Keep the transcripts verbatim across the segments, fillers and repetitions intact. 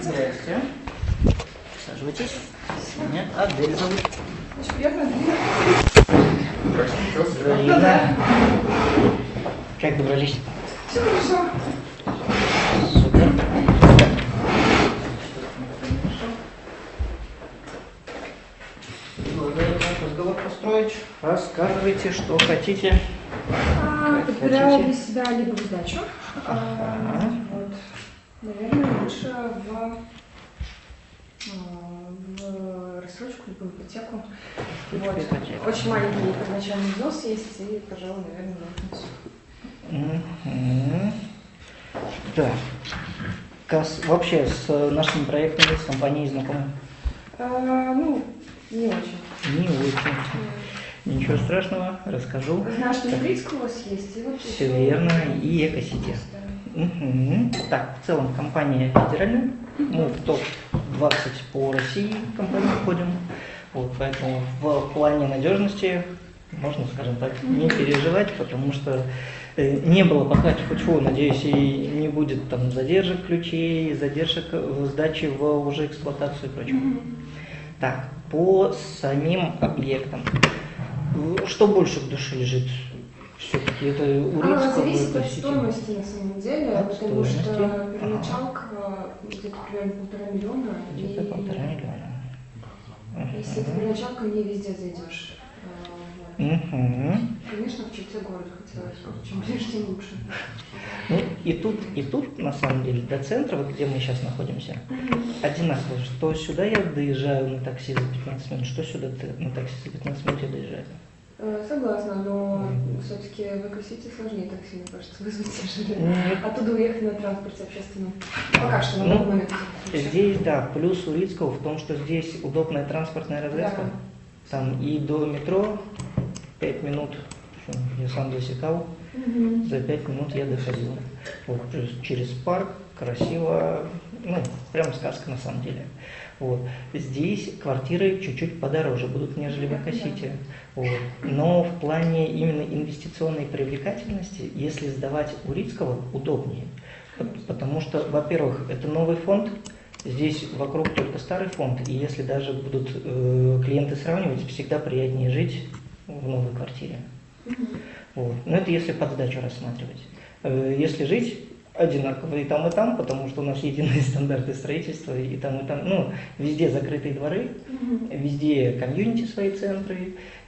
Здрасте. Саживайтесь. Меня Адель зовут. Очень приятно, Взаимно. Как добрались? Все хорошо. Супер. Предлагаю разговор построить. Рассказывайте, что хотите. А, Как подбираю хотите. для себя либо сдачу. Ага. А, вот. Наверное, лучше в, а, в рассрочку, либо в ипотеку. Вот. Ипотека. Очень маленький первоначальный взнос есть, и, пожалуй, наверное, на это все. Мгм. Да. Кас- Вообще с нашими проектами, с компанией знакомы? А, ну, не очень. Не очень. Ничего страшного, расскажу. Знаю, что Еврейская у вас есть, и вот Все еще- верно, и Экосити. Мгм. Так, в целом компания федеральная, мы в топ двадцать по России компании входим, вот, поэтому в плане надежности можно, скажем так, не переживать, потому что э, не было пока, тьфу-тьфу, надеюсь, и не будет там задержек ключей, задержек в сдаче в уже эксплуатацию и прочего. Так, по самим объектам. Что больше в душе лежит? Все-таки это А, Урицкого, зависит от Экосити? стоимости на самом деле, От потому что стоимости? первоначалка где-то примерно полтора миллиона. Где-то и полтора миллиона. Если это первоначалка, не везде зайдешь. А, вот. Мгм. Конечно, в черте города хотелось бы, чем ближе, тем лучше. Ну и тут, и тут, на самом деле, до центра, вот где мы сейчас находимся, одинаково. Что сюда я доезжаю на такси за пятнадцать минут, что сюда ты на такси за пятнадцать минут я доезжаю. Э, Согласна, но все-таки в Экосити сложнее такси, мне кажется, вызвать даже. Нет. Оттуда уехать на транспорте общественном. Пока что, на Ну, данный момент. Здесь, да, плюс Урицкого в том, что здесь удобная транспортная развязка. Да. Там и до метро пять минут, что, я сам засекал, Мгм. за пять минут я доходил. Вот, плюс через парк, красиво, ну, прям сказка на самом деле. Вот. Здесь квартиры чуть-чуть подороже будут, нежели в Экосити. Вот. Но в плане именно инвестиционной привлекательности, если сдавать Урицкого, удобнее. Пот- Потому что, во-первых, это новый фонд, здесь вокруг только старый фонд, и если даже будут э, клиенты сравнивать, всегда приятнее жить в новой квартире. Вот. Но это если под сдачу рассматривать. Э, Если жить одинаково и там, и там, потому что у нас единые стандарты строительства, и там, и там, ну, везде закрытые дворы, везде комьюнити свои центры,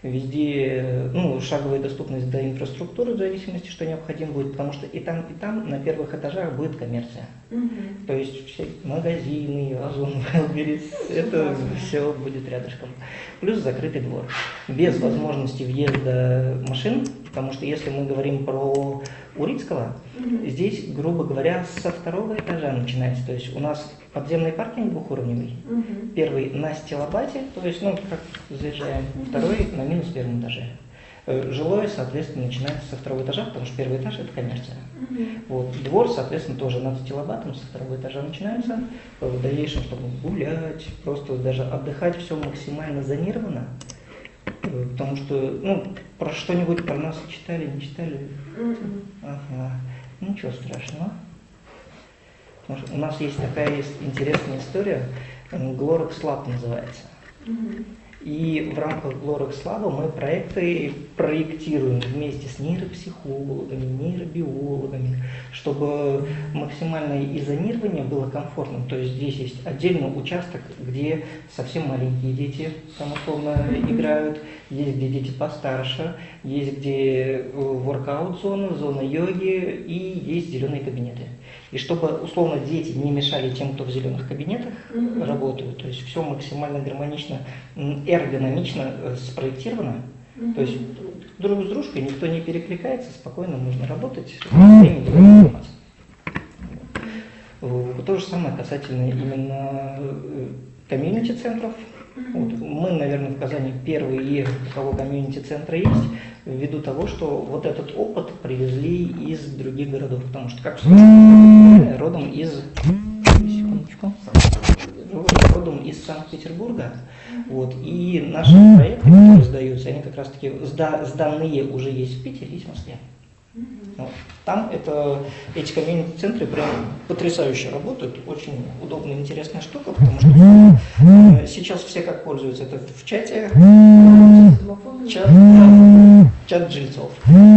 везде, ну, шаговая доступность до инфраструктуры, в зависимости, что необходимо будет, потому что и там, и там на первых этажах будет коммерция. Мгм. То есть все магазины, Озон, Wildberries, это все будет рядышком. Плюс закрытый двор. Без возможности въезда машин, потому что если мы говорим про Урицкого, Мгм. здесь, грубо говоря, со второго этажа начинается. То есть у нас подземный паркинг двухуровневый. Мгм. Первый на стилобате, то есть, ну, как заезжаем, второй на минус первом этаже. Э, Жилое, соответственно, начинается со второго этажа, потому что первый этаж – это коммерция. Мгм. Вот. Двор, соответственно, тоже над стилобатом, со второго этажа начинается. В дальнейшем, чтобы гулять, просто даже отдыхать, все максимально зонировано. Э, Потому что, ну, про что-нибудь про нас читали, не читали? Мгм. Ага, ничего страшного. Потому что у нас есть такая есть интересная история, Glorex Lab называется. Мгм. И в рамках Glorex Lab мы проекты проектируем вместе с нейропсихологами, нейробиологами, чтобы максимальное изонирование было комфортным. То есть здесь есть отдельный участок, где совсем маленькие дети там условно играют, есть где дети постарше, есть где воркаут-зона, зона йоги и есть зеленые кабинеты. И чтобы условно дети не мешали тем, кто в зеленых кабинетах Мгм. работают, то есть все максимально гармонично, м, эргономично э, спроектировано, Мгм. то есть друг с дружкой никто не перекликается, спокойно можно работать, время не заниматься. Вот. То же самое касательно именно э, комьюнити-центров. Вот. Мы, наверное, в Казани первые, у кого комьюнити-центры есть, ввиду того, что вот этот опыт привезли из других городов, потому что, как сказать, родом из... Секундочку. Родом из Санкт-Петербурга. Вот. И наши проекты, которые сдаются, они как раз-таки сда- сданные уже есть в Питере, есть в Москве. Вот. Там это, эти комьюнити-центры прям потрясающе работают, очень удобная, интересная штука, потому что э, сейчас все как пользуются, это в чате, чат, да, чат жильцов.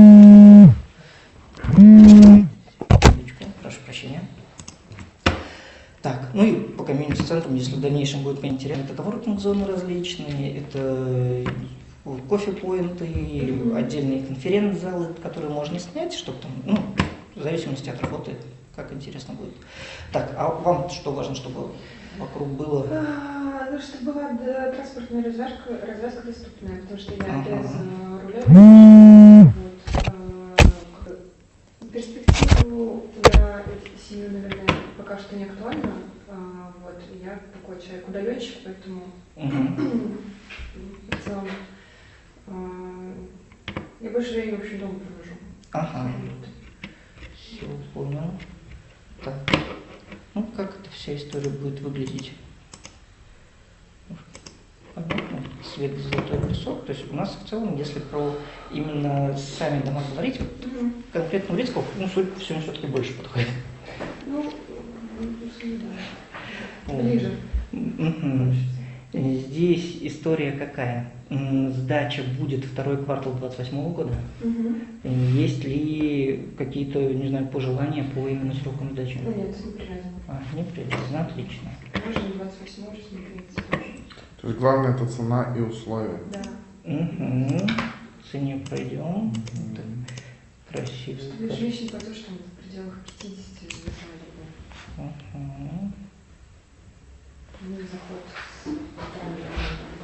Прошу прощения. Так, ну и по комьюнити-центрам, если в дальнейшем будет мне интересно, это коворкинг-зоны различные, это кофе-поинты, mm-hmm. отдельные конференц-залы, которые можно снять, чтобы там, ну, в зависимости от работы, как интересно будет. Так, а вам что важно, чтобы вокруг было? А, ну, чтобы была да, транспортная развязка, развязка доступная, потому что я ага. без uh, руля. Mm-hmm. Вот, uh, перспективу я сильно, наверное, пока что не актуальна. Uh, вот, я такой человек удаленщик, поэтому mm-hmm. в целом я больше времени, в общем, дома провожу. Ага. Все, понял. Так. Ну, как эта вся история будет выглядеть? Понятно. Свет, золотой песок. То есть у нас в целом, если про именно сами дома говорить, вот, mm-hmm. конкретно Урицкого, ну, судя по всему, все-таки больше подходит. Ну, да. Ближе. Mm-hmm. Здесь история какая? Сдача будет второй квартал двадцать восьмого года. Угу. Есть ли какие-то, не знаю, пожелания по именно срокам сдачи? Ну, нет, не привязано. А, не привязано, отлично. Можно двадцать восьмого, если не привязано тоже. То есть главное это цена и условия. Да. Угу. В цене пойдем. Угу. Красиво. Ежемесячный платеж там в пределах пятидесяти рублей. Угу. Ну, заход с полтора миллиона,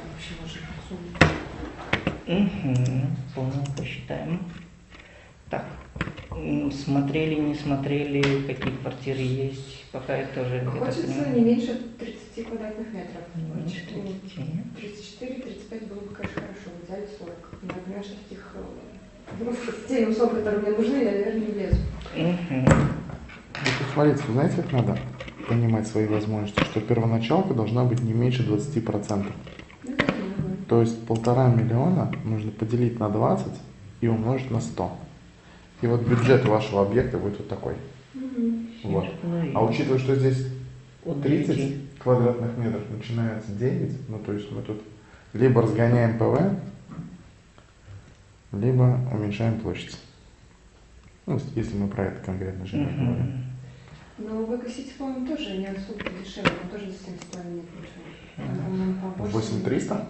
вообще можно сумму. Угу, понял, посчитаем. Так, смотрели, не смотрели, какие квартиры есть, пока это тоже... Хочется не меньше тридцати квадратных метров. Меньше тридцати. тридцать четыре тридцать пять было бы, конечно, хорошо, в идеале сорок. Но я понимаю, что в этих, ну, в те условия, которые мне нужны, я, наверное, не влезу. Угу. Смотрите, вы знаете, как надо понимать свои возможности, что первоначалка должна быть не меньше двадцати процентов. Mm-hmm. То есть полтора миллиона нужно поделить на двадцать и умножить на сто. И вот бюджет вашего объекта будет вот такой. Mm-hmm. Вот. А учитывая, что здесь тридцать квадратных метров, начинается девять, ну то есть мы тут либо разгоняем ПВ, либо уменьшаем площадь. Ну, если мы про это конкретно же mm-hmm. говорим. Но в Экосити, по-моему, тоже не особо дешевле, но тоже за семь с половиной получилось. восемь триста?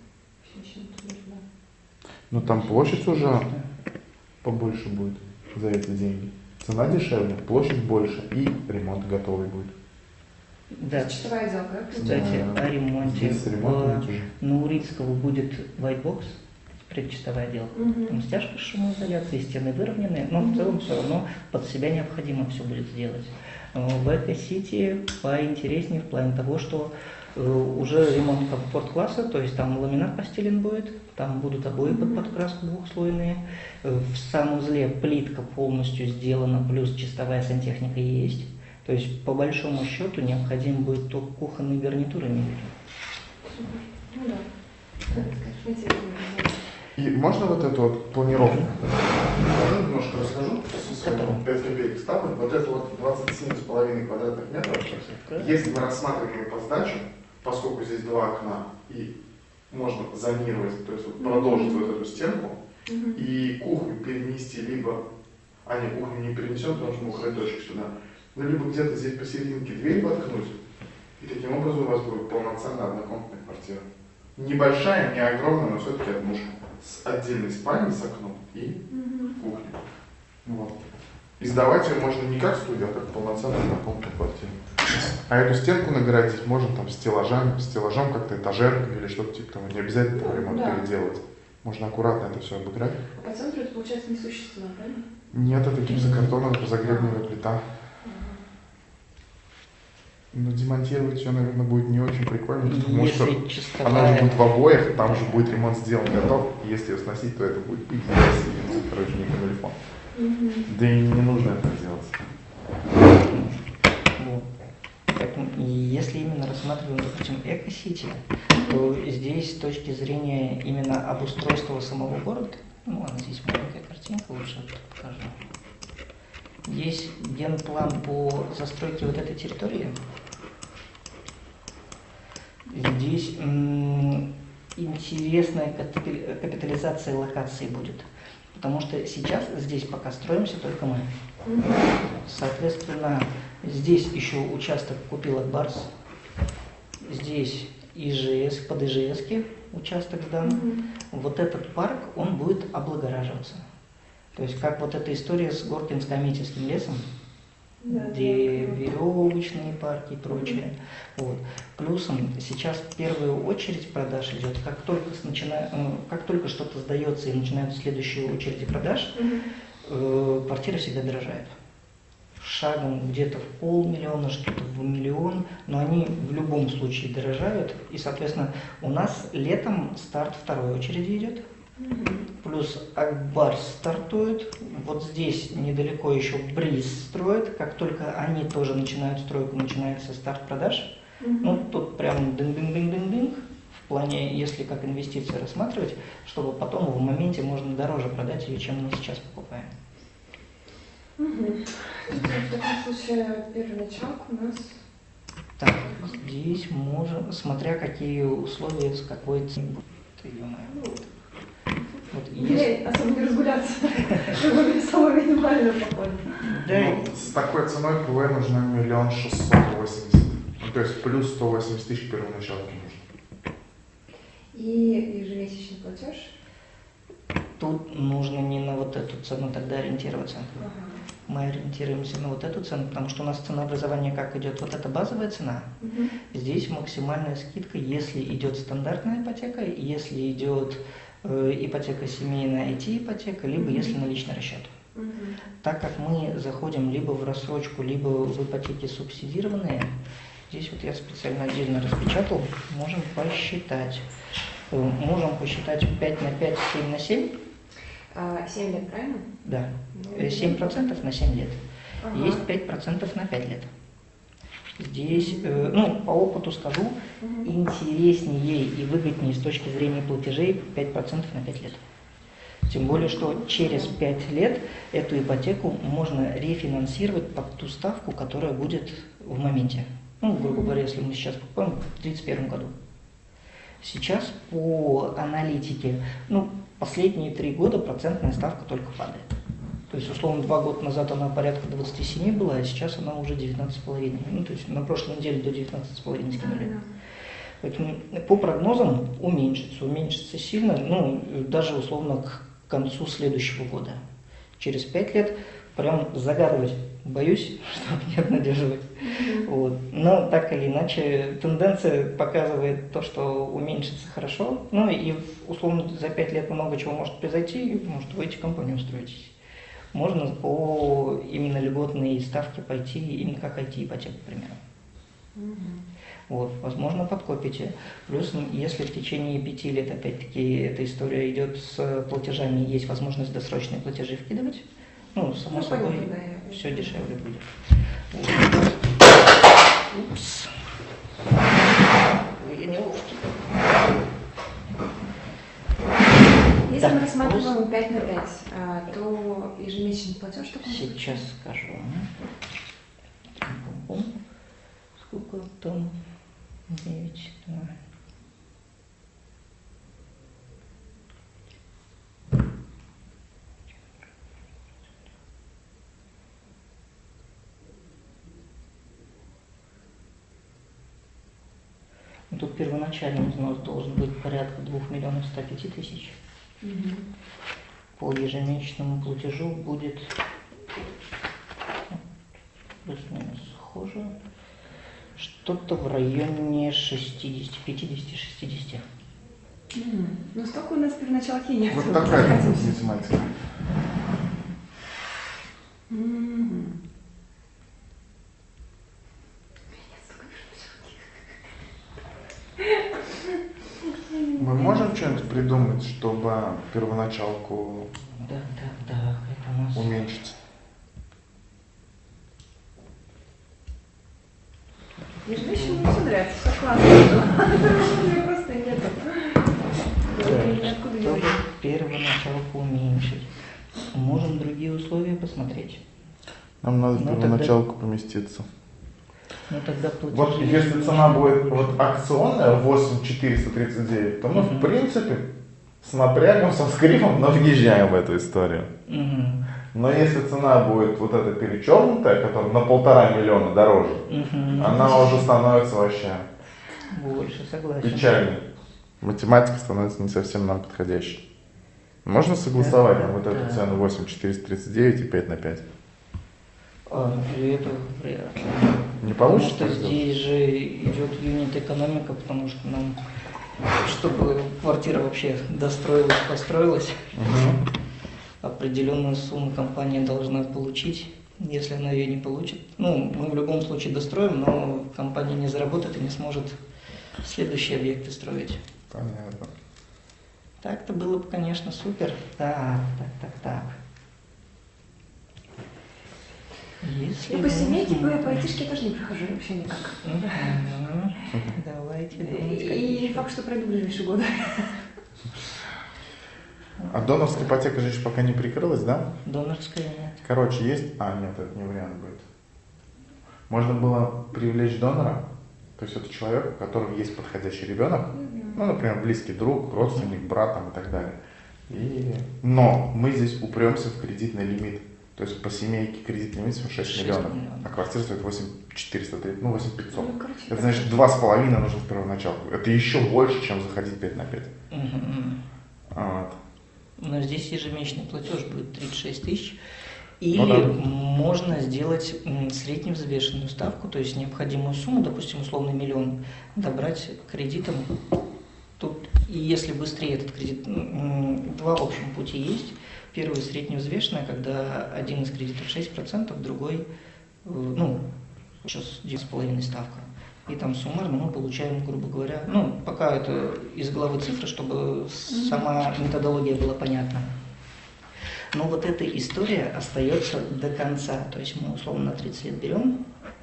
Ну там площадь уже побольше будет за эти деньги. Цена дешевле, площадь больше и ремонт готовый будет. Да. Чистовая отделка. Кстати, да. О ремонте. Здесь ремонт уже. На Урицкого будет white предчистовая отделка. Угу. Там стяжка с шумоизоляцией, стены выровненные, но угу. в целом все равно под себя необходимо все будет сделать. В Эко-Сити поинтереснее в плане того, что уже ремонт комфорт-класса, то есть там ламинат постелен будет, там будут обои под подкраску двухслойные, в санузле плитка полностью сделана, плюс чистовая сантехника есть. То есть по большому счету необходим будет только кухонные гарнитуры мебели. Ну да. И можно вот эту вот планировку? Я немножко расскажу, пять копеек ставлю. Вот это вот двадцать семь с половиной квадратных метров. Если мы рассматриваем по сдаче, поскольку здесь два окна, и можно зонировать, то есть вот продолжить mm-hmm. вот эту стенку, mm-hmm. и кухню перенести либо, а не, кухню не перенесем, потому что мы коридорчик сюда, ну либо где-то здесь посерединке дверь воткнуть, и таким образом у вас будет полноценная однокомнатная квартира. Небольшая, не огромная, но все-таки однушка. С отдельной спальней, с окном и mm-hmm. кухней. Вот. И сдавать ее можно не как студию, а как полноценную однокомнатную квартиру. А эту стенку наградить можно там стеллажами, стеллажом как-то этажеркой или что-то типа того. Не обязательно там ремонт да. переделать. Можно аккуратно это все обыграть. А по центру это получается несущая стена, правильно? Нет, это гипсокартоновая разогревная плита. Но демонтировать ее, наверное, будет не очень прикольно, потому если что чистовая... она же будет в обоях, там же будет ремонт сделан готов, и если ее сносить, то это будет пиздец, короче, не камильфон. Mm-hmm. Да и не нужно это делать. Вот. Поэтому, если именно рассматриваем, допустим, Эко-Сити, то здесь с точки зрения именно обустройства самого города, Ну ладно, здесь маленькая картинка, лучше покажу. Есть генплан по застройке вот этой территории. Здесь м, интересная капитализация локации будет. Потому что сейчас здесь пока строимся только мы. Соответственно, здесь еще участок купил Акбарс. Здесь ИЖС, под ИЖСки участок сдан. Mm-hmm. Вот этот парк, он будет облагораживаться. То есть как вот эта история с Горкинско-Аметьевским лесом, yeah, где yeah. веревочные парки и прочее. Mm-hmm. Вот. Плюсом сейчас в первую очередь продаж идет, как только, начина... как только что-то сдается и начинаются следующие очереди продаж, mm-hmm. э, квартиры всегда дорожают. Шагом где-то в полмиллиона, что-то в миллион, но они в любом случае дорожают. И, соответственно, у нас летом старт второй очереди идет. Mm-hmm. Плюс Акбарс стартует. Вот здесь недалеко еще Бриз строит. Как только они тоже начинают стройку, начинается старт продаж. Mm-hmm. Ну, тут прям дынь-дынь-дынь-дынь-дынь. В плане, если как инвестиции рассматривать, чтобы потом в моменте можно дороже продать ее, чем мы сейчас покупаем. Угу. В таком случае первоначалка у нас... Так, здесь можем, смотря какие условия, с какой ценой. Вот, есть... особо не разгуляться, чтобы самое минимальное походить. Ну, с такой ценой ПВ нужно миллион шестьсот восемьдесят. Ну, то есть плюс сто восемьдесят тысяч первоначалки нужно. И ежемесячный платеж? Тут нужно не на вот эту цену тогда ориентироваться. Ага. Мы ориентируемся на вот эту цену, потому что у нас ценообразование как идет, вот эта базовая цена. Угу. Здесь максимальная скидка, если идет стандартная ипотека, если идет э, ипотека семейная ай ти-ипотека, либо угу. если наличный расчет. Угу. Так как мы заходим либо в рассрочку, либо в ипотеки субсидированные, здесь вот я специально отдельно распечатал, можем посчитать. Можем посчитать пять на пять, семь на семь. семь лет, правильно? Да. семь процентов на семь лет. Ага. Есть пять процентов на пять лет. Здесь, э, ну, по опыту скажу, угу. интереснее и выгоднее с точки зрения платежей пять процентов на пять лет. Тем более, что через пять лет эту ипотеку можно рефинансировать под ту ставку, которая будет в моменте. Ну, грубо говоря, если мы сейчас покупаем в две тысячи тридцать первом году. Сейчас по аналитике, ну, последние три года процентная ставка только падает. То есть, условно, два года назад она порядка двадцать семь была, а сейчас она уже девятнадцать с половиной. Ну, то есть на прошлой неделе до девятнадцати с половиной скинули. Поэтому по прогнозам уменьшится, уменьшится сильно, ну, даже условно к концу следующего года. Через пять лет прям загадывать боюсь, чтобы не обнадеживать. Mm-hmm. Вот. Но так или иначе, тенденция показывает то, что уменьшится хорошо. Ну и условно за пять лет много чего может произойти, и может выйти компанию устроить. Можно по именно льготной ставке пойти, именно как ай ти-ипотека, к примеру. Mm-hmm. Вот, возможно, подкопите. Плюс, если в течение пяти лет, опять-таки, эта история идет с платежами, есть возможность досрочные платежи вкидывать, ну, само ну, собой, понятно, да, все дешевле будет. Вот. Упс. Я неловкий. Если да, мы рассматриваем пять на пять, то ежемесячный платеж такой? Сейчас скажу. Сколько там? девять, два. Тут первоначальный взнос должен быть порядка двух миллионов ста пяти тысяч. Угу. По ежемесячному платежу будет плюс-минус схоже. Что-то в районе шестидесяти, пятидесяти, шестидесяти. Mm. Ну, столько у нас первоначалки нет. Вот такая математика. Mm. Мы можем что-нибудь придумать, чтобы первоначалку да, да, да, это у нас... уменьшить? Ежемесячно мне все нравится, все классно. Мне просто нет. Откуда первоначалку уменьшить. Можем другие условия посмотреть. Нам надо в Ну, первоначалку поместиться. Ну тогда платежи... Вот если цена будет вот акционная восемь четыреста тридцать девять, то мы Мгм. в принципе с напрягом, со скрипом, но въезжаем в эту историю. Мгм. Но если цена будет вот эта перечеркнутая, которая на полтора миллиона дороже, Мгм. она уже становится вообще Больше, согласен. печальной. Математика становится не совсем нам подходящей. Можно согласовать нам вот эту цену восемь четыреста тридцать девять и пять на пять? А, и это вряд ли. Не Потому получится что так сделать? здесь же идет юнит-экономика, потому что нам, чтобы квартира вообще достроилась, построилась, Мгм. определенную сумму компания должна получить. Если она ее не получит, ну, мы в любом случае достроим, но компания не заработает и не сможет следующие объекты строить. Понятно. Так-то было бы, конечно, супер. Так, так, так, так. Если Ну, по семейке, по, можно- по айтишке я тоже не прохожу вообще никак. Мгм. Давайте думать, И какие не еще. факт, что пройду в ближайшие годы. А донорская ипотека же еще пока не прикрылась, да? Донорская нет. Короче, есть... А, нет, это не вариант будет. Можно было привлечь донора, то есть это человек, у которого есть подходящий ребенок, ну, например, близкий друг, родственник, брат там, и так далее. И... Но мы здесь упремся в кредитный лимит. То есть по семейке кредитный лимит всего шесть шесть миллионов, миллионов. а квартира стоит восемь четыреста тридцать, ну восемь пятьсот. Ну, короче, Это да. значит два с половиной нужно в первоначалку. Это еще больше, чем заходить пять на пять. Мгм. Вот. Но здесь ежемесячный платеж будет тридцать шесть тысяч. Или Ну да. можно сделать м, средневзвешенную ставку, то есть необходимую сумму, допустим, условный миллион, добрать кредитом. Тут, и если быстрее этот кредит, м, два в общем пути есть. Первый средневзвешенная, когда один из кредитов шесть процентов, другой, э, ну, сейчас девять с половиной ставка. И там суммарно мы получаем, грубо говоря, ну, пока это из головы цифры, чтобы сама методология была понятна. Но вот эта история остается до конца. То есть мы условно на тридцать лет берем,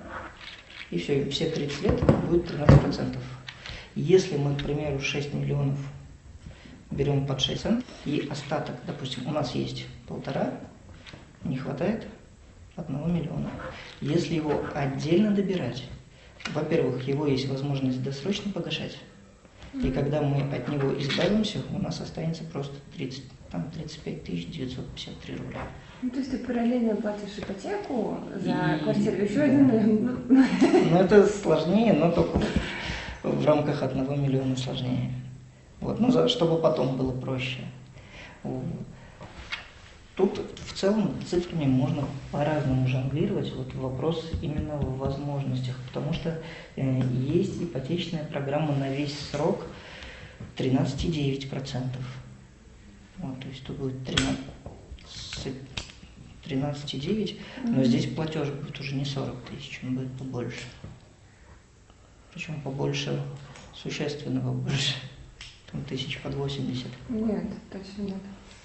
и все, все тридцать лет будет тринадцать процентов. Если мы, к примеру, шесть миллионов берем под шесть процентов, и остаток, допустим, у нас есть полтора, не хватает одного миллиона. Если его отдельно добирать, во-первых, его есть возможность досрочно погашать, и когда мы от него избавимся, у нас останется просто тридцать, там, тридцать пять тысяч девятьсот пятьдесят три рубля. Ну, то есть ты параллельно платишь ипотеку за И- квартиру, еще да. один миллион. Ну, Но это сложнее, но только в, в рамках одного миллиона сложнее. Вот, ну, за- чтобы потом было проще. Вот. Тут в целом цифрами можно по-разному жонглировать. Вот вопрос именно в возможностях, потому что э, есть ипотечная программа на весь срок тринадцать целых девять десятых процента. Вот, то есть тут будет тринадцать, тринадцать целых девять десятых, но здесь платеж будет уже не сорок тысяч, он будет побольше. Причем побольше, существенного больше, там тысяч под восемьдесят. нет, точно нет.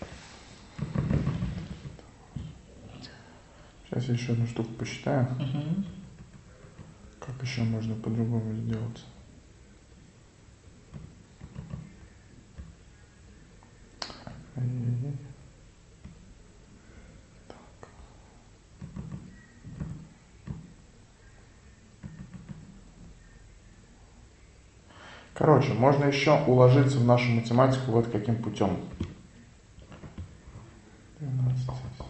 Сейчас я еще одну штуку посчитаю. Мгм. Как еще можно по-другому сделать? Ай-яй-яй. Так. Короче, можно еще уложиться в нашу математику вот каким путем. двенадцать.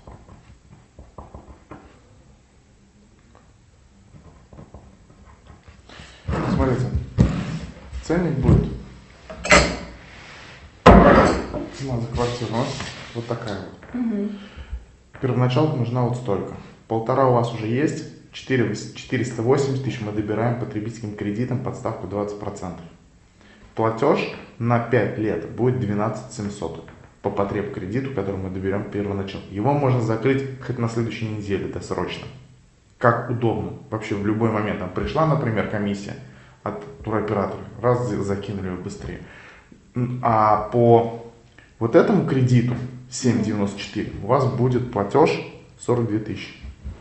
Смотрите, ценник будет. Цена за квартиру у нас вот такая вот. Угу. Первоначалка нужна вот столько. Полтора у вас уже есть, четыре четыреста восемьдесят тысяч мы добираем потребительским кредитом под ставку двадцать процентов. Платеж на пять лет будет двенадцать семьсот по потреб кредиту, который мы доберем первоначально. Его можно закрыть хоть на следующей неделе досрочно. Как удобно. Вообще в любой момент. Там пришла, например, комиссия от туроператора. Раз закинули ее быстрее. А по вот этому кредиту семь девяносто четыре у вас будет платеж сорок две тысячи.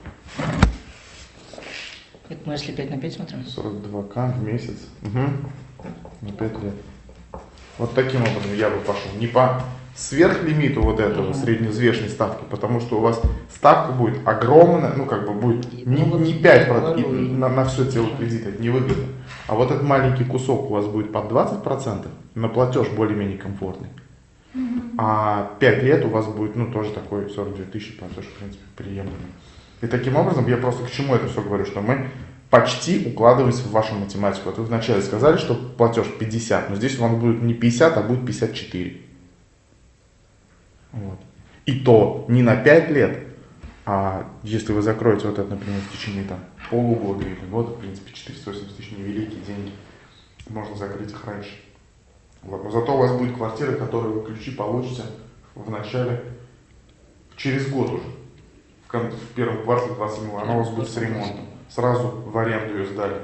Это мы если пять на пять смотрим? сорок два ка в месяц. Угу. На пять лет. Вот таким образом я бы пошел. Не по сверх лимиту вот этого mm-hmm. средневзвешенной ставки, потому что у вас ставка будет огромная, ну как бы будет не, не пять процентов на, на все тело кредита, это невыгодно. А вот этот маленький кусок у вас будет под двадцать процентов, на платеж более-менее комфортный. Mm-hmm. А пять лет у вас будет, ну, тоже такой сорок две тысячи платеж, в принципе, приемлемый. И таким образом, я просто к чему это все говорю, что мы почти укладываемся в вашу математику. Вот вы вначале сказали, что платеж пятьдесят, но здесь у вас будет не пятьдесят, а будет пятьдесят четыре. Вот. И то не на пять лет, а если вы закроете вот это, например, в течение там, полугода или года, в принципе, четыреста восемьдесят тысяч невеликие деньги, можно закрыть их раньше. Вот. Но зато у вас будет квартира, которую вы ключи получите в начале, через год уже, в, кон- в первом квартале двадцать седьмого, она у вас будет с ремонтом. Сразу в аренду ее сдали.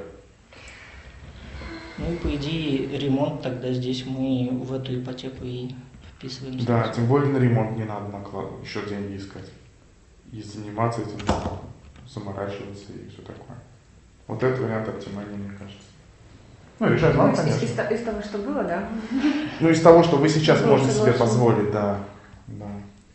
Ну, по идее, ремонт тогда здесь мы в эту ипотеку и вписываем. Да, тем более на ремонт не надо накладывать, еще деньги искать. И заниматься этим, заморачиваться и все такое. Вот этот вариант оптимальный, мне кажется. Ну, решать вам, Ну, из, конечно. из, из, из того, что было, да? Ну, из того, что вы сейчас Ну, можете себе согласна. позволить, да. да.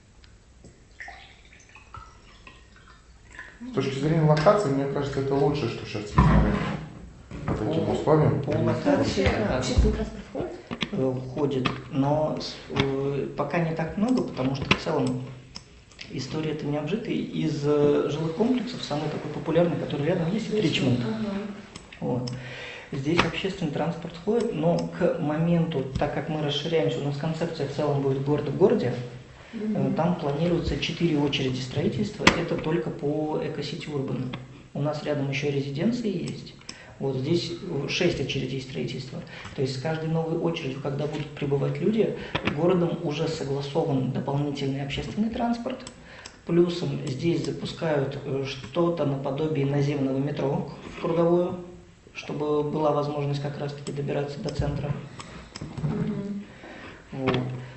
С точки зрения локации, мне кажется, это лучшее, что сейчас есть на рынке. По таким условиям. По локации, Вообще, да, общественный транспорт ходит? э, ходит, но с- э, пока не так много, потому что в целом история это не обжитая. Из э, жилых комплексов самый такой популярный, который рядом есть, это Ричмонд. Ага. Вот. Здесь общественный транспорт ходит, но к моменту, так как мы расширяемся, у нас концепция в целом будет город в городе, э, там планируется четыре очереди строительства, это только по Экосити Урбан. У нас рядом еще резиденции есть. Вот здесь шесть очередей строительства. То есть с каждой новой очередью, когда будут прибывать люди, городом уже согласован дополнительный общественный транспорт. Плюсом здесь запускают э, что-то наподобие наземного метро в круговую, чтобы была возможность как раз-таки добираться до центра. Мгм. Вот.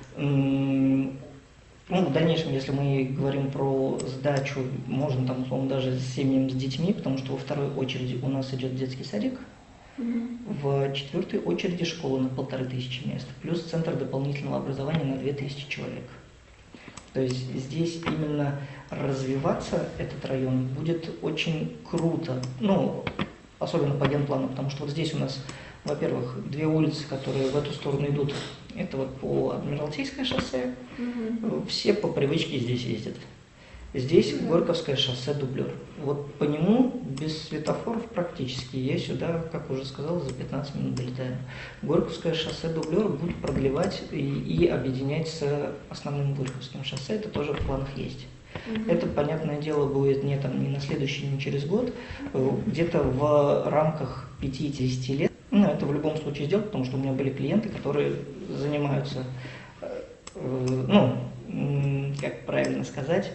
М, Ну, в дальнейшем, если мы говорим про сдачу, можно там, условно, даже с семьями, с детьми, потому что во второй очереди у нас идет детский садик, Мгм. в четвертой очереди школа на полторы тысячи мест, плюс центр дополнительного образования на две тысячи человек. То есть здесь именно развиваться этот район будет очень круто, ну, особенно по генплану, потому что вот здесь у нас, во-первых, две улицы, которые в эту сторону идут, это вот по Адмиралтейское шоссе, Мгм. все по привычке здесь ездят. Здесь Горьковское шоссе дублер. Вот по нему без светофоров практически я сюда, как уже сказал, за пятнадцать минут долетаю. Горьковское шоссе дублер будет продлевать и, и объединять с основным Горьковским шоссе, это тоже в планах есть. Мгм. Это, понятное дело, будет не, там, не на следующий, не через год, э, где-то в рамках пяти-десяти лет. Ну, это в любом случае сделать, потому что у меня были клиенты, которые занимаются, э, э, ну, м, как правильно сказать,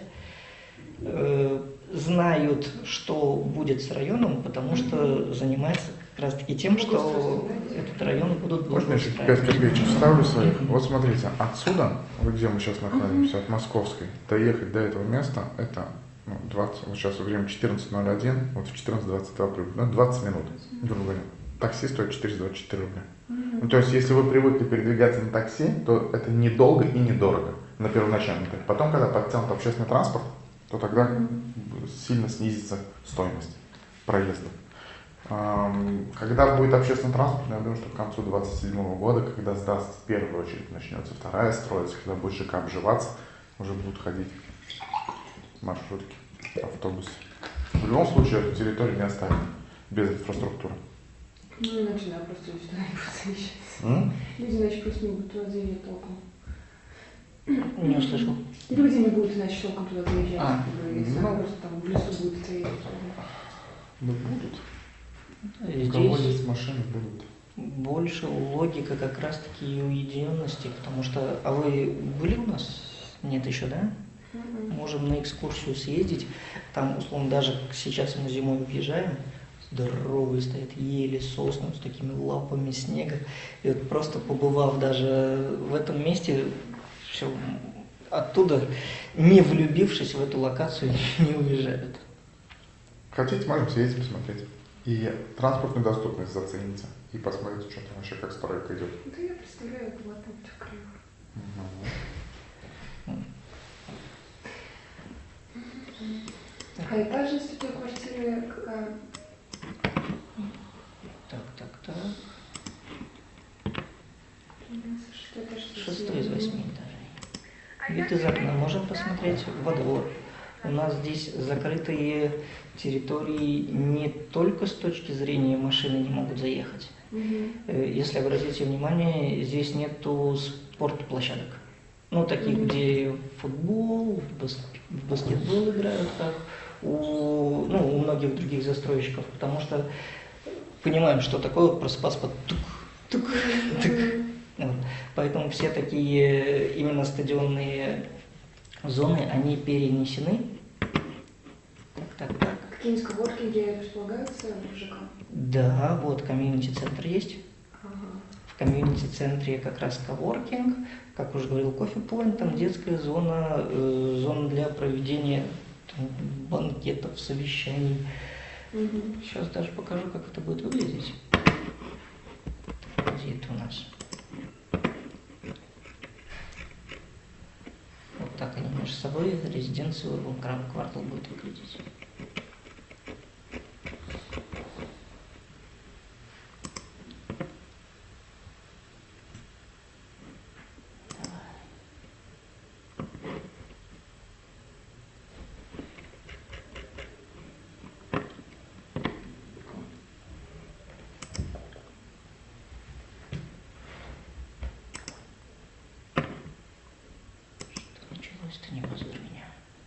э, знают, что будет с районом, потому что занимаются как раз-таки тем, что этот район будут Можно я еще пять благоустраивать. копеечек вставлю своих? Вот смотрите, отсюда, вот где мы сейчас находимся, от Московской, доехать до этого места, это ну, двадцать, вот сейчас время четырнадцать ноль один, вот в четырнадцать двадцать два, ну, двадцать минут, грубо говоря. Такси стоит четыреста двадцать четыре рубля. Ну, то есть, если вы привыкли передвигаться на такси, то это недолго и недорого на первоначальном этапе. Потом, когда подтянут общественный транспорт, то тогда сильно снизится стоимость проезда. Ам, Когда будет общественный транспорт, я думаю, что к концу двадцать седьмого года, когда сдаст в первую очередь, начнется вторая строиться, когда будет ЖК обживаться, уже будут ходить маршрутки, автобусы. В любом случае, эту территорию не оставим без инфраструктуры. Ну, иначе, да, просто люди туда не будут заезжать. М? Люди, иначе просто не будут туда заезжать толком. Не услышал. Люди не будут иначе толком туда заезжать, А, как бы, если ну. она просто там в лесу будет стоять. Ну, будут. У Здесь кого есть машины, будут. больше логика как раз-таки и уединенности, потому что... А вы были у нас? Нет еще, да? Мгм. Можем на экскурсию съездить. Там, условно, даже сейчас мы зимой въезжаем, здоровые стоят ели, сосны с такими лапами снега. И вот просто побывав даже в этом месте, все, оттуда, не влюбившись в эту локацию, не уезжают. Хотите, можем съездить посмотреть. И транспортную доступность зацените. И посмотрите, что там вообще, как стройка идет. Да я представляю, это вот так криво. Мгм. А этажность у той квартиры какая? Так, так, так. Шестой этаж. Шестой из восьми этажей. Вид из окна можем посмотреть во двор. У нас здесь закрытые территории не только с точки зрения машины не могут заехать. Угу. Если обратите внимание, здесь нету спортплощадок. Ну, таких, mm-hmm. где футбол, в, баск... в баскетбол играют, как у, ну, у многих других застройщиков. Потому что понимаем, что такое вот просыпаться под тук-тук-тук. Mm-hmm. Вот. Поэтому все такие именно стадионные зоны, они перенесены. Так, так, так. Какие-нибудь коворкинги располагаются в ЖК? Да, вот комьюнити-центр есть. Ага. В комьюнити-центре как раз коворкинг, как уже говорил, кофе-поинт, там детская зона, э, зона для проведения там, банкетов, совещаний. Угу. Сейчас даже покажу, как это будет выглядеть. Где это у нас? Вот так они между собой, резиденция Urban Квартал будет выглядеть. Что не позор меня.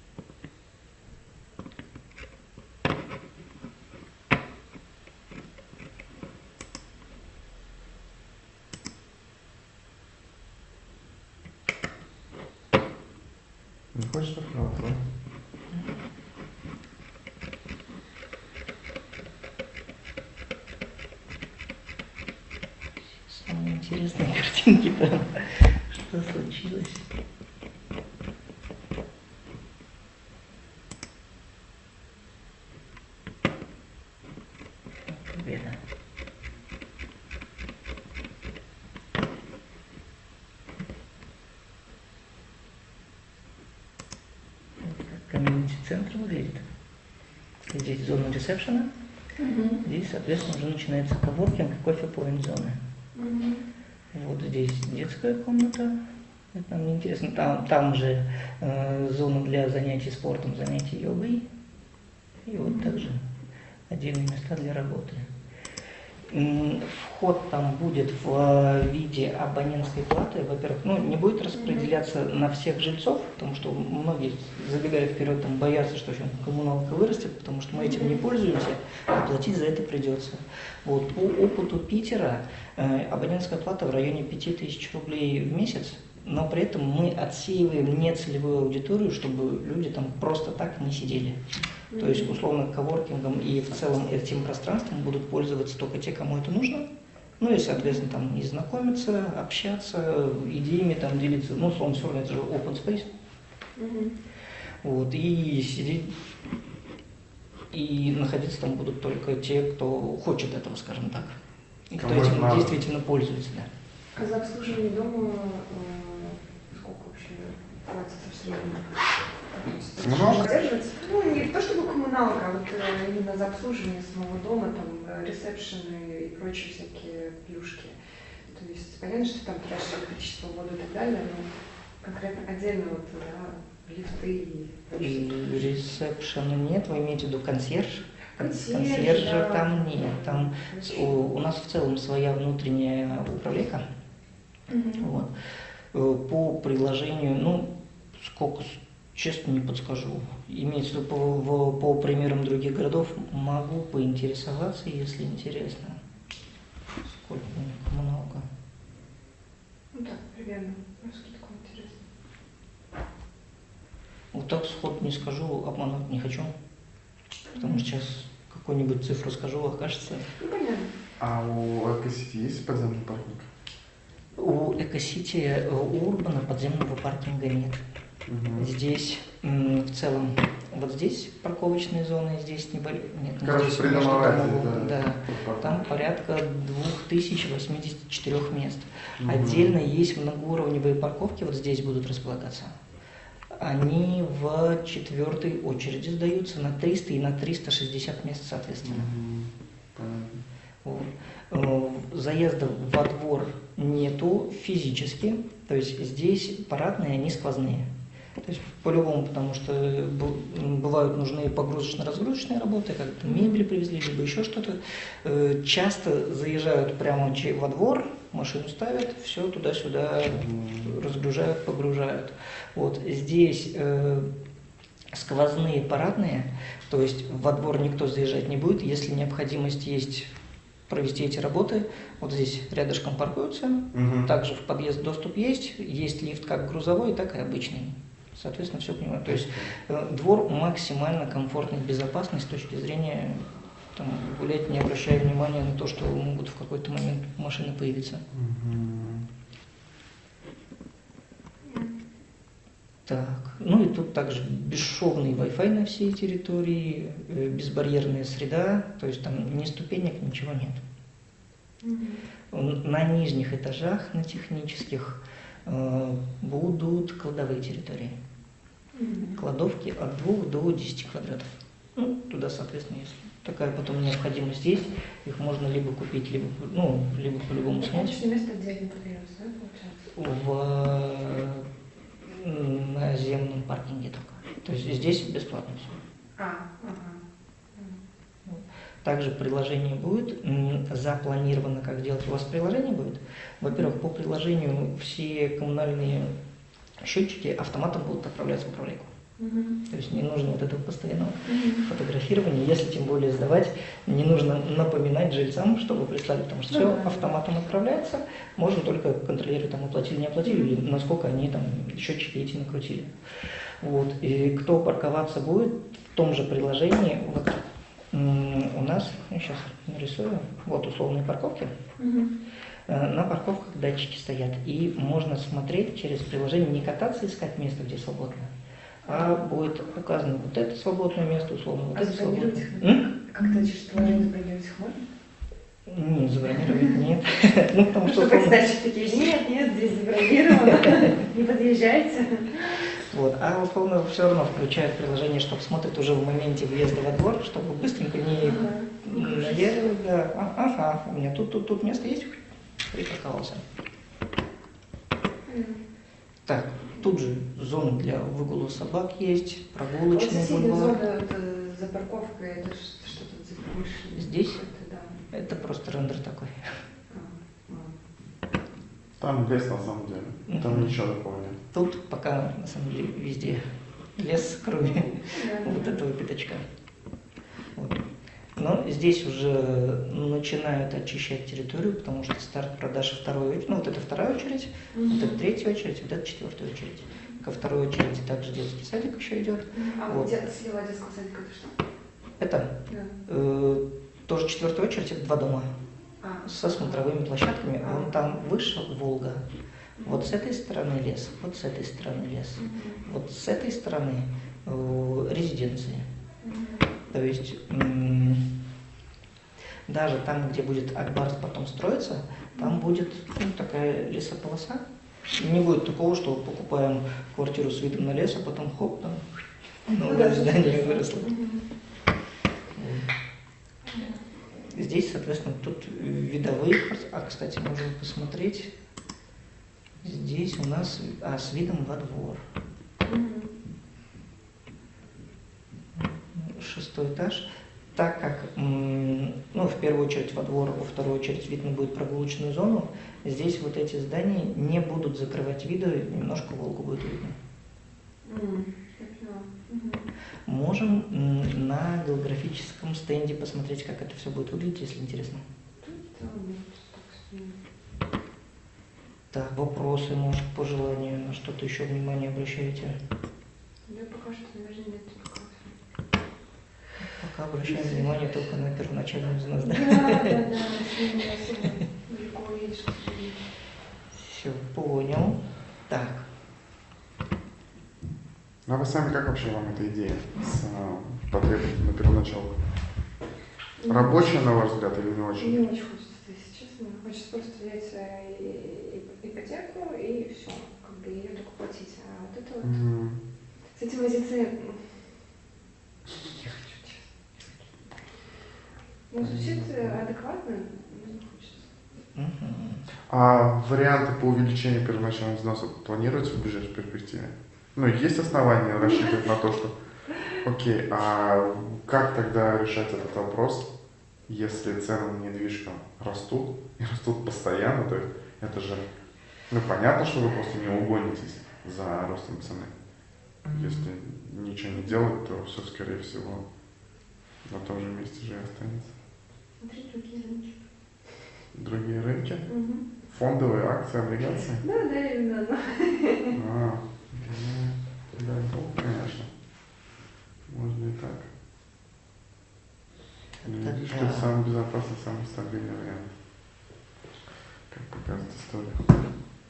Не хочешь открываться? Самые интересные картинки там. Что случилось? Победа. Комьюнити-центр выглядит. Здесь зона ресепшена. Угу. Здесь, соответственно, уже начинается коворкинг и кофе-поинт зоны. Угу. Вот здесь детская комната. Это нам не интересно. Там, там же э, зона для занятий спортом, занятий йогой. И вот также отдельные места для работы. Вход там будет в виде абонентской платы. Во-первых, ну, не будет распределяться на всех жильцов, потому что многие, забегая вперед, там, боятся, что коммуналка вырастет, потому что мы этим не пользуемся, а платить за это придется. Вот. По опыту Питера э, абонентская плата в районе пяти тысяч рублей в месяц, но при этом мы отсеиваем нецелевую аудиторию, чтобы люди там просто так не сидели. То есть, условно, коворкингом и в целом этим пространством будут пользоваться только те, кому это нужно. Ну и, соответственно, там и знакомиться, общаться, идеями там делиться. Ну, условно, все равно это же open space. Mm-hmm. Вот, и сидеть, и находиться там будут только те, кто хочет этого, скажем так. И кто Кому этим надо. действительно пользуется, да. А за обслуживание дома э, сколько вообще платится в среднем? Много? Поддерживается? Ну, не то чтобы коммуналка, а вот э, именно за обслуживание самого дома, там, э, ресепшены и прочие всякие плюшки. То есть понятно, что там тратишь электричество, воду и так далее, но конкретно отдельно вот, да, лифты и прочие. И ресепшена нет, вы имеете в виду консьерж? Консьерж, Консьержа да. там нет. Там у, у нас в целом своя внутренняя управляйка. Угу. Вот. По приложению, ну, сколько, честно не подскажу. Имеется в виду по, в- по примерам других городов, могу поинтересоваться, если интересно. Сколько у них коммуналка? Ну так, примерно. На скидку интересно. Вот так сход не скажу, обмануть не хочу. Потому что сейчас какую-нибудь цифру скажу, окажется. Ну, понятно. А у Экосити есть подземный паркинг? У Экосити, у Урбана подземного паркинга нет. Угу. Здесь м, в целом, вот здесь парковочные зоны, здесь небольшие. Нет, ну, Короче, здесь придомовая, немножко да. того, да. Там порядка две тысячи восемьдесят четыре мест. Отдельно есть многоуровневые парковки, вот здесь будут располагаться. Они в четвертой очереди сдаются на триста и на триста шестьдесят мест соответственно. Вот. Заезда во двор нету физически, то есть здесь парадные, они сквозные. То есть по-любому, потому что бывают нужны погрузочно-разгрузочные работы, как мебель привезли, либо еще что-то. Часто заезжают прямо во двор, машину ставят, все туда-сюда разгружают, погружают. Вот здесь э, сквозные парадные, то есть во двор никто заезжать не будет, если необходимость есть провести эти работы. Вот здесь рядышком паркуются, угу. Также в подъезд доступ есть, есть лифт как грузовой, так и обычный. Соответственно, все понимаю. То есть э, двор максимально комфортный, безопасный с точки зрения там, гулять, не обращая внимания на то, что могут в какой-то момент машины появиться. Угу. Так, ну и тут также бесшовный Wi-Fi на всей территории, э, безбарьерная среда, то есть там ни ступенек, ничего нет. Угу. На нижних этажах, на технических, э, будут кладовые территории. Угу. Кладовки от двух до десяти квадратов. Ну, туда, соответственно, если такая потом необходимость есть, их можно либо купить, либо, ну, либо по-любому снять. Конечно, место отдельно появилось, да, получается? В наземном паркинге только. То есть здесь бесплатно все. А, ага. Также приложение будет запланировано, как делать. У вас приложение будет? Во-первых, по приложению все коммунальные счетчики автоматом будут отправляться в управляйку. Угу. То есть не нужно вот этого постоянного угу. фотографирования. Если тем более сдавать, не нужно напоминать жильцам, чтобы прислали, потому что ну, все да. автоматом отправляется. Можно только контролировать, там оплатили, не оплатили, или насколько они там счетчики эти накрутили. Вот. И кто парковаться будет, в том же приложении, вот у нас, я сейчас нарисую, вот условные парковки. Угу. На парковках датчики стоят, и можно смотреть через приложение, не кататься, искать место, где свободно, а будет указано вот это свободное место, условно, вот а это свободное. Их, как-то через приложение забронировать их можно? Не, забронировать нет. Ну, потому что... Чтобы дальше такие, нет, нет, здесь забронировано, не подъезжайте. Вот, а условно все равно включают приложение, чтобы смотрит уже в моменте въезда во двор, чтобы быстренько не наверное, да, а, ага, у меня тут, тут, тут место есть, припарковался. Mm. Так, тут же зона для выгула собак есть, прогулочный вот бульвар. Зона это за парковкой, это что-то за больше. Здесь? Это, да. Это просто рендер такой. Там лес на самом деле, mm-hmm. там ничего такого нет. Тут пока на самом деле везде лес, кроме mm-hmm. вот этого пятачка. Вот. Но здесь уже начинают очищать территорию, потому что старт продаж второй очередь, ну вот это вторая очередь, mm-hmm. вот это третья очередь, вот это четвертая очередь. Ко второй очереди также детский садик еще идет. Mm-hmm. А вот слева детского садика это что? Это yeah. э, тоже четвертая очередь, это два дома. А. Со смотровыми площадками. А. Вон там выше Волга. Mm-hmm. Вот с этой стороны лес, вот с этой стороны лес. Mm-hmm. Вот с этой стороны э, резиденции. Mm-hmm. То есть м- даже там, где будет Акбарс потом строиться, там будет ну, такая лесополоса. Не будет такого, что покупаем квартиру с видом на лес, а потом хоп, там новое здание выросло. Здесь, соответственно, тут видовые, а, кстати, можем посмотреть, здесь у нас, а, с видом во двор. Mm-hmm. Шестой этаж. Так как, ну, в первую очередь во двор, во вторую очередь видно будет прогулочную зону, здесь вот эти здания не будут закрывать виды, немножко Волгу будет видно. Mm-hmm. Mm-hmm. Можем на географическом стенде посмотреть, как это все будет выглядеть, если интересно. Так, вопросы, может, по желанию, на что-то еще внимание обращаете? Я пока что, наверное, нет вопросов. Пока обращаем внимание только на первоначальный взнос, да? Да, да, да, не особо далеко едешь, к сожалению. Все, понял. Так. А вы сами как вообще вам эта идея с э, потребностью на первоначалку? Рабочая, на ваш взгляд, или не очень? Не очень хочется, если честно. Хочется просто взять ипотеку и все, как бы ее только платить. А вот это вот... Mm-hmm. С этим возиться... Не хочу, честно. Ну, звучит адекватно, но не хочется. Мгм. А варианты по увеличению первоначального взноса планируются в ближайшей перспективе? Ну, есть основания рассчитывать на то, что... Окей, а как тогда решать этот вопрос, если цены на недвижку растут, и растут постоянно? То есть это же... Ну, понятно, что вы просто не угонитесь за ростом цены. Если ничего не делать, то все, скорее всего, на том же месте же и останется. Смотри, другие рынки. Другие рынки? Угу. Фондовые, акции, облигации? Да, да, именно. А, ну, да, ну, конечно. Можно и так. Недвижка это самый безопасный, самый стабильный вариант. Как показывает история.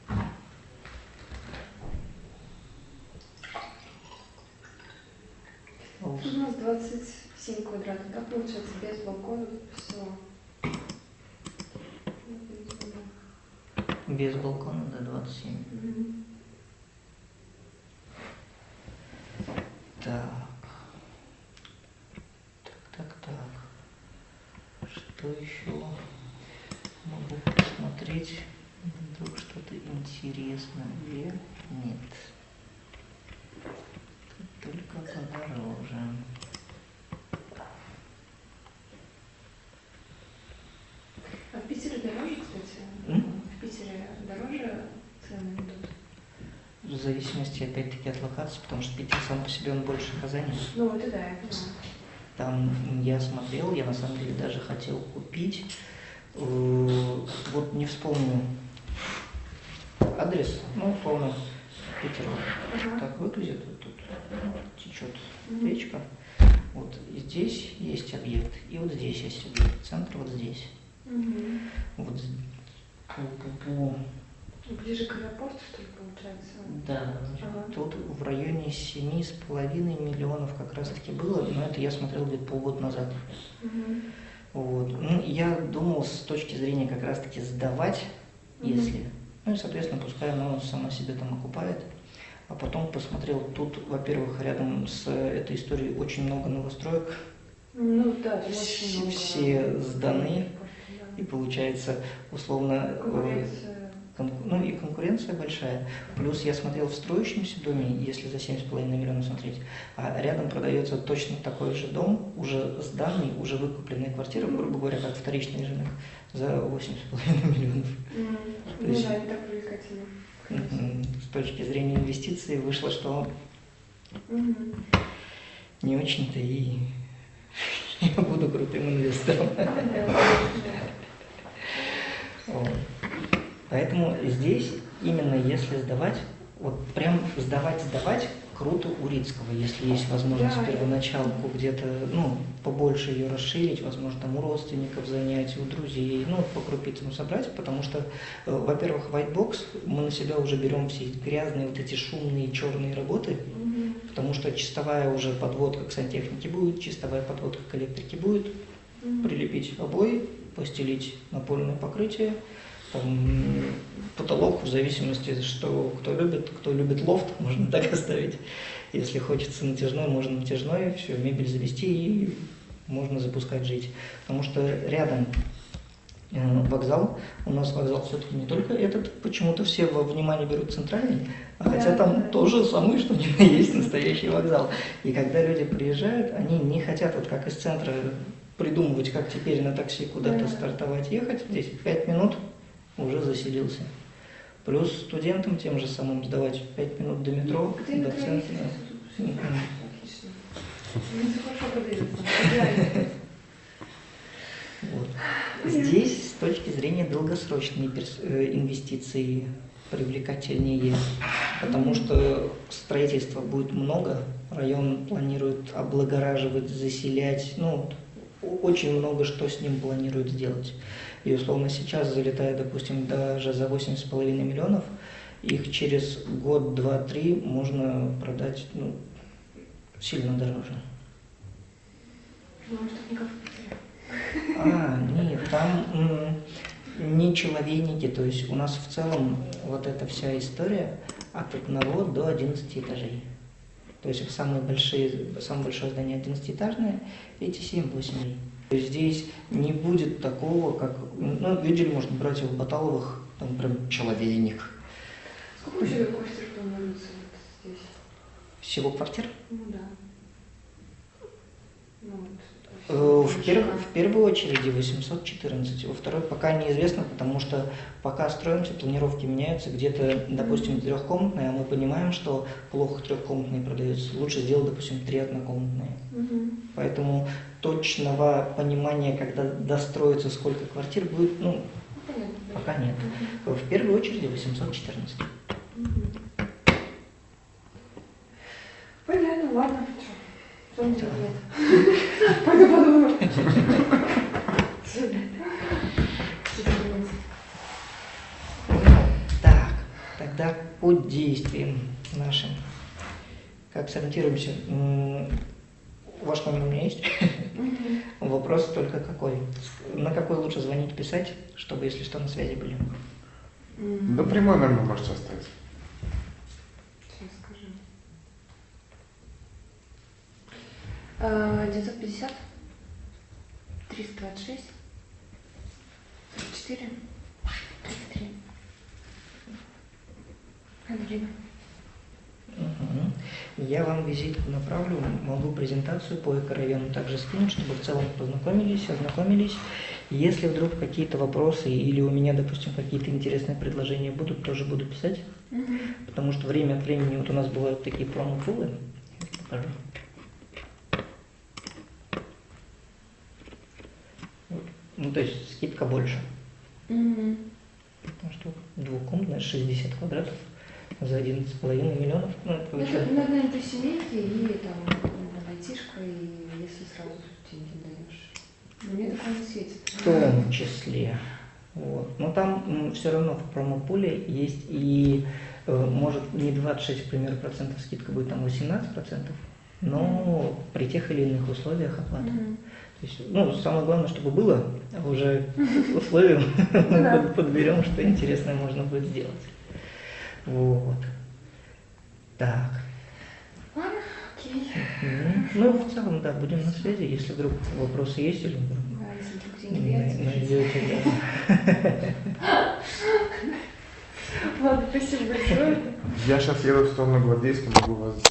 У нас двадцать семь квадратов, да, получается, без балкона, все. Без балкона до двадцать семь. Угу. Так. Так, так, так. Что еще могу посмотреть? Вдруг что-то интересное. Нет. Тут только подороже. А в Питере дороже, кстати? М? В Питере дороже цены идут? В зависимости, опять-таки, от локации, потому что Питер сам по себе он больше Казани. Ну, это да, я понимаю. Там я смотрел, я на самом деле даже хотел купить, э, вот не вспомню адрес, ну, условно, Питер Ага. так выглядит, вот тут течет Мгм. речка, вот и здесь есть объект, и вот здесь есть объект, центр вот здесь, Угу. вот з- пу-пу-пу. Ближе к аэропорту, что ли, получается? Да, Ага. тут в районе семи с половиной миллионов как раз таки было, но это я смотрел где-то полгода назад. Угу. Вот. Ну, я думал с точки зрения как раз-таки сдавать, Мгм. если. Ну и, соответственно, пускай она сама себе там окупает. А потом посмотрел, тут, во-первых, рядом с этой историей очень много новостроек. Ну да, там Все- очень много. все сданы. Да. И получается, условно, э, Конкуренция. конку- ну и конкуренция большая. Плюс я смотрел в строящемся доме, если за семь с половиной миллионов смотреть, а рядом продается точно такой же дом, уже сданный, уже выкупленная квартира, грубо говоря, как вторичный рынок, за восемь с половиной миллионов. М, То Ну есть- да, не так привлекательно. Мгм. С точки зрения инвестиций вышло, что Мгм. не очень-то и я буду крутым инвестором. Да, да. Вот. Поэтому здесь именно если сдавать, вот прям сдавать-сдавать круто у Рицкого, если есть возможность Да, первоначалку где-то, ну, побольше ее расширить, возможно, там у родственников занять, у друзей, ну, по крупицам собрать, потому что, э, во-первых, white box, мы на себя уже берем все грязные, вот эти шумные, черные работы, Мгм. потому что чистовая уже подводка к сантехнике будет, чистовая подводка к электрике будет, Мгм. прилепить обои, постелить напольное покрытие, там, потолок в зависимости, что кто любит, кто любит лофт, можно так оставить. Если хочется натяжной, можно натяжной, все, мебель завести и можно запускать жить. Потому что рядом э, вокзал, у нас вокзал все-таки не только этот, почему-то все во внимание берут центральный, а хотя Да, там да. тоже самый, что ни на есть настоящий вокзал. И когда люди приезжают, они не хотят вот как из центра придумывать, как теперь на такси куда-то Да. стартовать, ехать. Здесь пять минут уже заселился. Плюс студентам тем же самым сдавать пять минут до метро, Где до метро есть, центра. тут Мгм. отлично. Ну, все хорошо продается. Идеально. Вот. Здесь с точки зрения долгосрочной перс- э, инвестиции привлекательнее, потому что строительства будет много, район планирует облагораживать, заселять, ну, о- очень много что с ним планируют сделать. И условно сейчас, залетая, допустим, даже за восемь с половиной миллионов, их через год, два, три можно продать, ну, сильно дороже. Ну, чтобы не как в Питере. А, нет, там м, не человейники, то есть у нас в целом вот эта вся история от одного до одиннадцати этажей. То есть самые большие, самое большое здание одиннадцатиэтажное, эти семь-восемь дней. То есть здесь не будет такого, как, ну, видели, может, братьев Баталовых, там прям человейник. Сколько вообще квартир планируется вот здесь? Всего квартир? Ну да. Ну, вот. Э, В, перв, в первой очереди восемьсот четырнадцать, во второй пока неизвестно, потому что пока строимся, планировки меняются. Где-то, допустим, трехкомнатные, а мы понимаем, что плохо трехкомнатные продаются. Лучше сделать, допустим, три однокомнатные. Угу. Поэтому точного понимания, когда достроится сколько квартир будет, ну, Ну, понятно. пока нет. Угу. В первой очереди восемьсот четырнадцать. Угу. Понятно, ладно. Что мне делать? Пойду подумаю. Так, тогда по действиям нашим. Как сориентируемся? М, Ваш номер у меня есть? Вопрос только какой? На какой лучше звонить, писать, чтобы, если что, на связи были? Да прямой номер можете оставить. Сейчас скажу. А, девятьсот пятьдесят триста двадцать шесть сорок четыре тридцать три. Андреевна. Мгм. Я вам визит направлю, могу презентацию по экорайону также скинуть, чтобы в целом познакомились, ознакомились. Если вдруг какие-то вопросы или у меня, допустим, какие-то интересные предложения будут, тоже буду писать. Угу. Потому что время от времени вот у нас бывают такие промо-пулы. Покажу. Вот. Ну, то есть скидка больше. Угу. Потому что двухкомнатная шестьдесят квадратов за одиннадцать с половиной миллионов. Ну, это Это, получается. наверное, для семейки и там айтишка, и если сразу деньги даешь. Мне такое не светит. В том числе. Вот. Но там все равно в промопуле есть и э, может не двадцать шесть, к примеру, процентов скидка будет, там восемнадцать процентов, но при тех или иных условиях оплаты. Мгм. То есть, ну, самое главное, чтобы было, а уже условием Да. под- подберем, что интересное можно будет сделать. Вот. Так. Ладно, окей. Мгм. Ну, в целом, да, будем на связи, если вдруг вопросы есть или вдруг Да, если вдруг деньги появятся, найдете, да. Ладно, спасибо большое. Я сейчас еду в сторону Гвардейска, могу вас